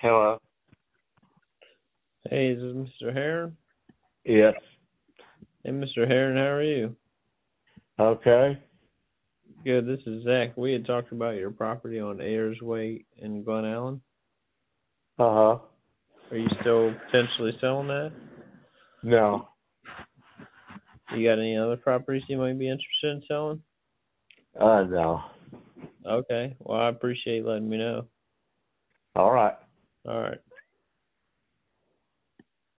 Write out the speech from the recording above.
Hello. Hey, is this Mr. Heron? Yes. Hey, Mr. Heron, how are you? Okay. Good, this is Zach. We had talked about your property on Ayers Way in Glen Allen. Uh-huh. Are you still potentially selling that? No. You got any other properties you might be interested in selling? No. Okay, well, I appreciate you letting me know. All right. All right.